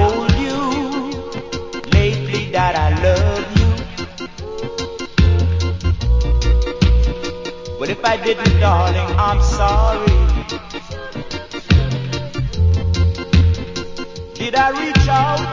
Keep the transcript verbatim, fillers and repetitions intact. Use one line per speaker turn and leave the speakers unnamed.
told you lately that I love you. But if I didn't, darling, I'm sorry. Did I reach out